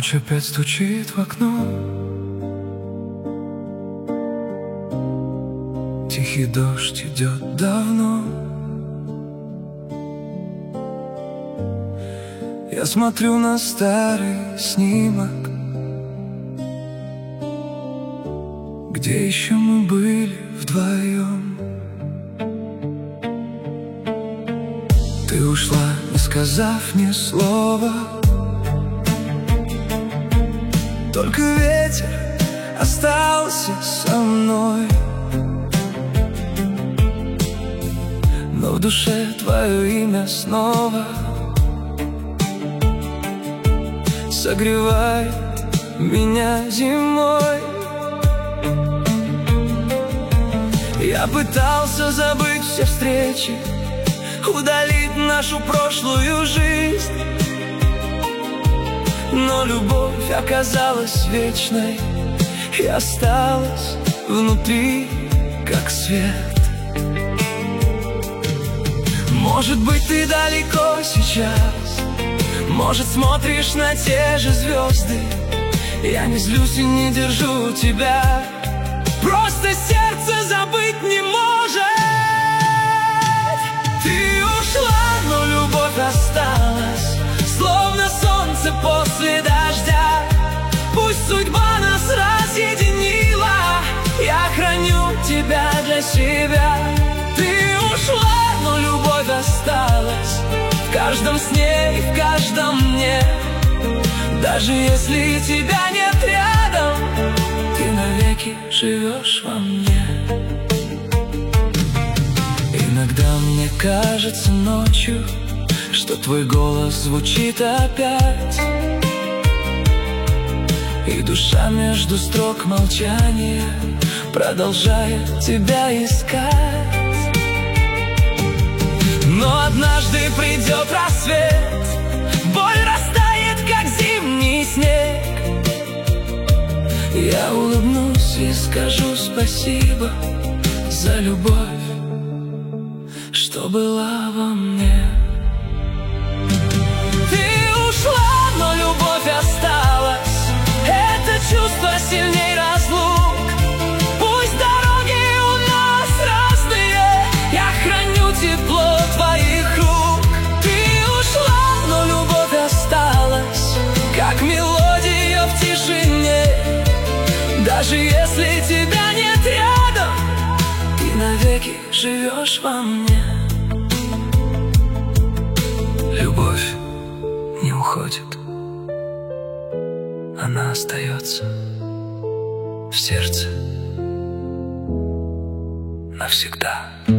Ночь опять стучит в окно, тихий дождь идет давно. Я смотрю на старый снимок, где еще мы были вдвоем. Ты ушла, не сказав ни слова, только ветер остался со мной. Но в душе твое имя снова согревает меня зимой. Я пытался забыть все встречи, удалить нашу прошлую жизнь, но любовь оказалась вечной и осталась внутри, как свет. Может быть, ты далеко сейчас, может, смотришь на те же звезды. Я не злюсь и не держу тебя, просто сердце забыть не может. Ты ушла, но любовь осталась, словно солнце после дождя. Пусть судьба нас разъединила, я храню тебя для себя. Ты ушла, но любовь осталась в каждом сне и в каждом мне. Даже если тебя нет рядом, ты навеки живешь во мне. Иногда мне кажется ночью, что твой голос звучит опять, и душа между строк молчания продолжает тебя искать. Но однажды придет рассвет, боль растает, как зимний снег. Я улыбнусь и скажу спасибо за любовь, что была во мне. Ты ушла, но любовь осталась, это чувство сильней разлук. Пусть дороги у нас разные, я храню тепло твоих рук. Ты ушла, но любовь осталась, как мелодия в тишине. Даже если тебя нет рядом, ты навеки живешь во мне. Любовь не уходит, она остается в сердце навсегда.